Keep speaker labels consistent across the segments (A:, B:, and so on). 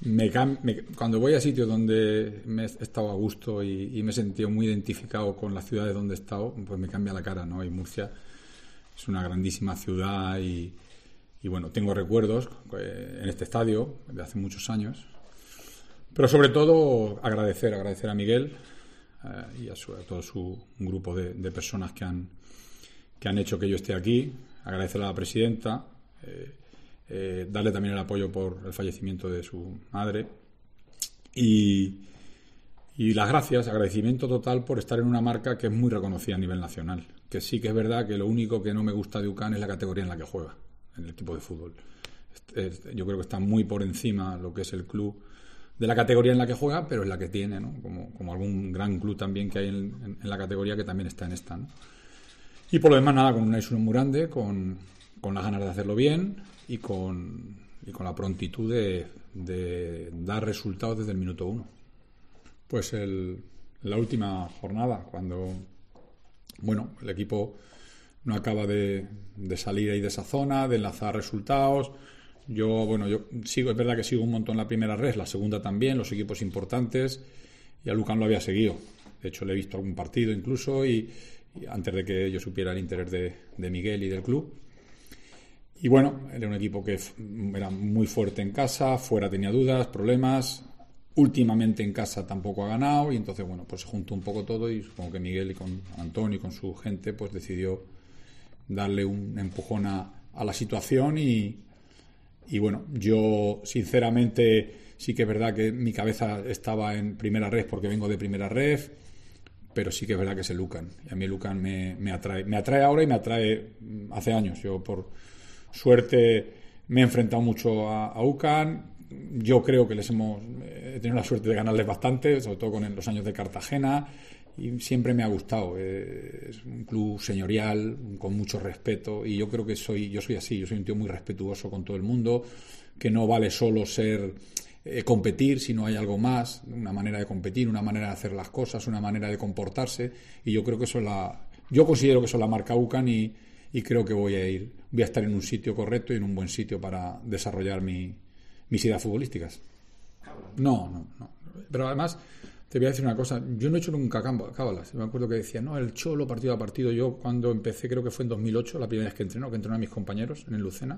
A: Cuando voy a sitios donde me he estado a gusto y me he sentido muy identificado con las ciudades donde he estado, pues me cambia la cara, ¿no? Y Murcia es una grandísima ciudad y bueno, tengo recuerdos en este estadio de hace muchos años. Pero sobre todo agradecer a Miguel y a todo su grupo de personas que han hecho que yo esté aquí. Agradecer a la presidenta. Darle también el apoyo por el fallecimiento de su madre y las gracias, agradecimiento total por estar en una marca que es muy reconocida a nivel nacional, que sí que es verdad que lo único que no me gusta de UCAN es la categoría en la que juega, en el equipo de fútbol. Yo creo que está muy por encima lo que es el club de la categoría en la que juega, pero es la que tiene, ¿no? Como algún gran club también que hay en la categoría que también está en esta, ¿no? Y por lo demás nada, con una ilusión muy grande, con las ganas de hacerlo bien y con la prontitud de dar resultados desde el minuto 1. Pues la última jornada, cuando el equipo no acaba de salir ahí de esa zona, de enlazar resultados. Yo sigo, es verdad que sigo un montón la primera red, la segunda también, los equipos importantes, y a Lucan lo había seguido. De hecho, le he visto algún partido incluso, y antes de que yo supiera el interés de Miguel y del club. Y bueno, era un equipo que era muy fuerte en casa, fuera tenía dudas, problemas. Últimamente en casa tampoco ha ganado y entonces, pues se juntó un poco todo y supongo que Miguel y con Antonio y con su gente pues decidió darle un empujón a la situación y bueno, yo sinceramente sí que es verdad que mi cabeza estaba en primera red porque vengo de primera red, pero sí que es verdad que es el Lucan. Y a mí el Lucan me atrae ahora y me atrae hace años. Yo por suerte me he enfrentado mucho a UCAN. Yo creo que he tenido la suerte de ganarles bastante, sobre todo con los años de Cartagena, y siempre me ha gustado. Es un club señorial, con mucho respeto, y yo creo que yo soy así, yo soy un tío muy respetuoso con todo el mundo, que no vale solo competir, sino hay algo más, una manera de competir, una manera de hacer las cosas, una manera de comportarse, y yo creo que yo considero que eso es la marca UCAN y creo que voy a estar en un sitio correcto y en un buen sitio para desarrollar mis ideas futbolísticas. No. Pero además, te voy a decir una cosa. Yo no he hecho nunca cábalas. Me acuerdo que decía, el Cholo partido a partido. Yo cuando empecé, creo que fue en 2008, la primera vez que entrené a mis compañeros en el Lucena,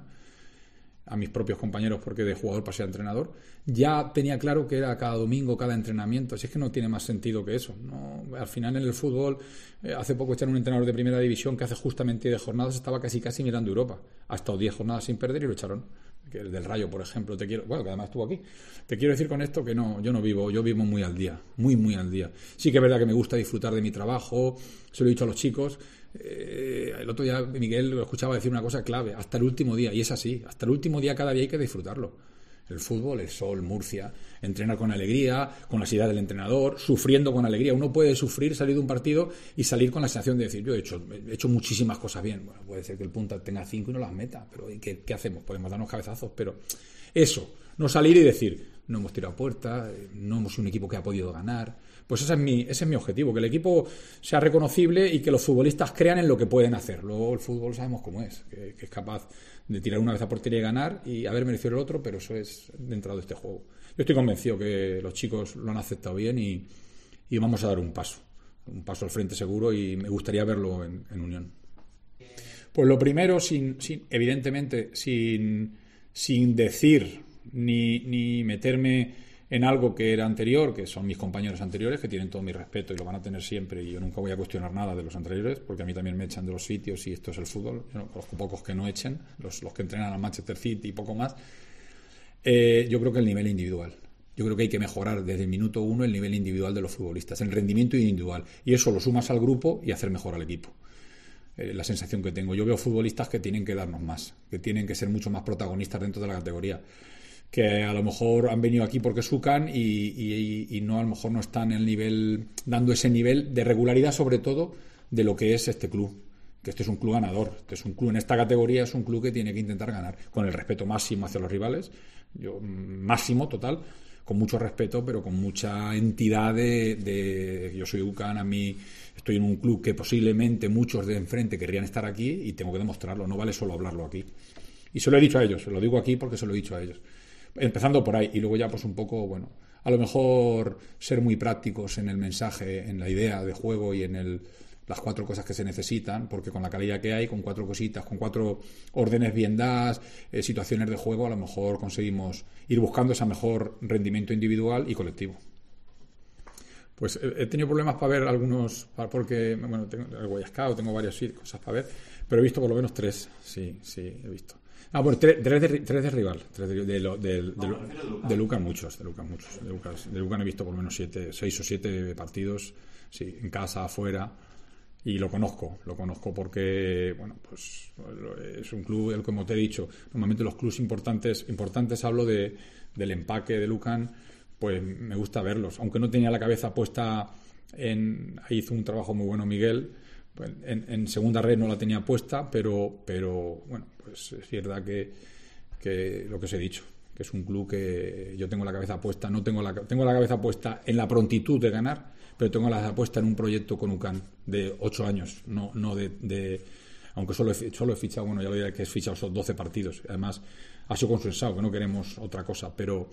A: a mis propios compañeros porque de jugador pasé a entrenador, ya tenía claro que era cada domingo, cada entrenamiento. Así es que no tiene más sentido que eso, ¿no? Al final en el fútbol, hace poco echaron un entrenador de primera división que hace justamente 10 jornadas estaba casi mirando Europa. Ha estado 10 jornadas sin perder y lo echaron. Que el del Rayo, por ejemplo, que además estuvo aquí. Te quiero decir con esto que yo vivo muy al día, muy al día. Sí que es verdad que me gusta disfrutar de mi trabajo, se lo he dicho a los chicos. El otro día Miguel lo escuchaba decir una cosa clave, hasta el último día, y es así, hasta el último día cada día hay que disfrutarlo. El fútbol, el sol, Murcia, entrenar con alegría, con las ideas del entrenador, sufriendo con alegría. Uno puede sufrir, salir de un partido y salir con la sensación de decir, yo he hecho muchísimas cosas bien. Bueno, puede ser que el punta tenga 5 y no las meta, pero ¿qué hacemos? Podemos darnos cabezazos, pero eso, no salir y decir, no hemos tirado puerta, no hemos sido un equipo que ha podido ganar. Pues ese es mi objetivo, que el equipo sea reconocible y que los futbolistas crean en lo que pueden hacer. Luego el fútbol sabemos cómo es, que es capaz de tirar una vez a portería y ganar y haber merecido el otro, pero eso es dentro de este juego. Yo estoy convencido que los chicos lo han aceptado bien y vamos a dar un paso al frente seguro y me gustaría verlo en Unión. Pues lo primero, evidentemente, sin decir ni meterme en algo que era anterior, que son mis compañeros anteriores, que tienen todo mi respeto y lo van a tener siempre, y yo nunca voy a cuestionar nada de los anteriores, porque a mí también me echan de los sitios y esto es el fútbol. Yo no conozco pocos que no echen, los que entrenan al Manchester City y poco más. Yo creo que el nivel individual. Yo creo que hay que mejorar desde el minuto 1 el nivel individual de los futbolistas, el rendimiento individual, y eso lo sumas al grupo y hacer mejor al equipo. La sensación que tengo. Yo veo futbolistas que tienen que darnos más, que tienen que ser mucho más protagonistas dentro de la categoría, que a lo mejor han venido aquí porque sucan y no, a lo mejor no están en el nivel, dando ese nivel de regularidad, sobre todo de lo que es este club, que este es un club ganador, este es un club en esta categoría, es un club que tiene que intentar ganar, con el respeto máximo hacia los rivales, máximo total, con mucho respeto, pero con mucha entidad de yo soy UCAN, a mí estoy en un club que posiblemente muchos de enfrente querrían estar aquí y tengo que demostrarlo, no vale solo hablarlo aquí. Y se lo he dicho a ellos, se lo digo aquí porque se lo he dicho a ellos. Empezando por ahí y luego ya pues un poco, bueno, a lo mejor ser muy prácticos en el mensaje, en la idea de juego y en las 4 cosas que se necesitan, porque con la calidad que hay, con 4 cositas, con 4 órdenes bien dadas, situaciones de juego, a lo mejor conseguimos ir buscando ese mejor rendimiento individual y colectivo. Pues he tenido problemas para ver algunos, porque, bueno, tengo el Boy Scout, tengo varias cosas para ver, pero he visto por lo menos 3, sí, he visto. Bueno, 3 de rival, 3 de Lucan muchos, de Lucan he visto por lo menos 6 o 7 partidos, sí, en casa, afuera, y lo conozco porque, bueno, pues es un club, como te he dicho, normalmente los clubes importantes hablo del empaque de Lucan, pues me gusta verlos, aunque no tenía la cabeza puesta ahí hizo un trabajo muy bueno Miguel, pues en segunda red no la tenía puesta, pero bueno, pues es verdad que lo que os he dicho, que es un club que yo tengo la cabeza puesta, tengo la cabeza puesta en la prontitud de ganar, pero tengo la cabeza puesta en un proyecto con UCAN de 8 años, no aunque solo he fichado, bueno, ya lo diré que he fichado esos 12 partidos, además ha sido consensuado, que no queremos otra cosa, pero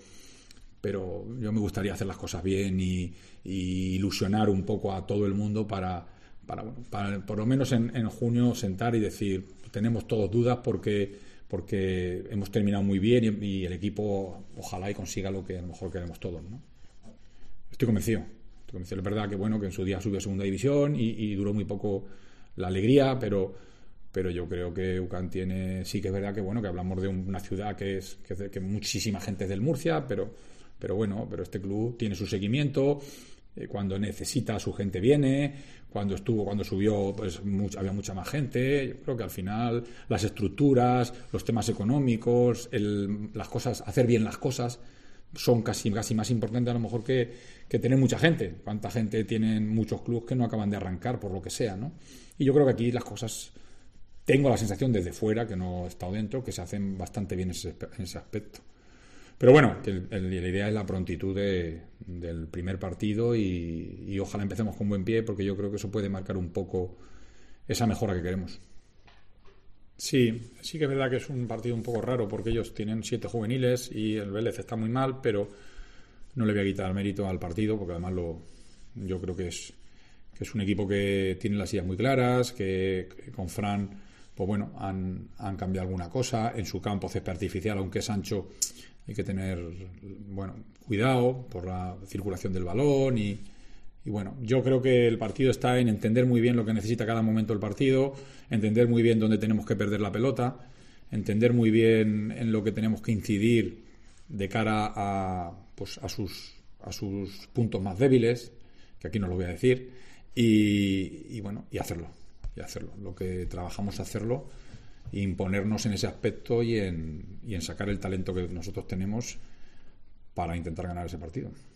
A: yo me gustaría hacer las cosas bien y ilusionar un poco a todo el mundo para por lo menos en junio sentar y decir, tenemos todos dudas porque hemos terminado muy bien y el equipo ojalá y consiga lo que a lo mejor queremos todos, ¿no? Estoy convencido. Es verdad que bueno, que en su día subió a segunda división y duró muy poco la alegría, pero yo creo que UCAN sí que es verdad que bueno, que hablamos de una ciudad que muchísima gente es del Murcia, pero este club tiene su seguimiento, cuando necesita su gente viene, cuando subió pues había mucha más gente. Yo creo que al final las estructuras, los temas económicos, las cosas, hacer bien las cosas son casi más importantes a lo mejor que tener mucha gente. Cuánta gente tienen muchos clubes que no acaban de arrancar por lo que sea, ¿no? Y yo creo que aquí las cosas, tengo la sensación desde fuera, que no he estado dentro, que se hacen bastante bien en ese aspecto. Pero bueno, la idea es la prontitud del primer partido y ojalá empecemos con buen pie, porque yo creo que eso puede marcar un poco esa mejora que queremos. Sí que es verdad que es un partido un poco raro, porque ellos tienen 7 juveniles y el Vélez está muy mal, pero no le voy a quitar mérito al partido, porque además yo creo que es un equipo que tiene las ideas muy claras, que con Fran, pues bueno, han cambiado alguna cosa. En su campo césped artificial, aunque es ancho, hay que tener, bueno, cuidado por la circulación del balón y bueno, yo creo que el partido está en entender muy bien lo que necesita cada momento el partido, entender muy bien dónde tenemos que perder la pelota, entender muy bien en lo que tenemos que incidir de cara a sus puntos más débiles, que aquí no lo voy a decir, y bueno, y hacerlo. Lo que trabajamos hacerlo, imponernos en ese aspecto y en sacar el talento que nosotros tenemos para intentar ganar ese partido.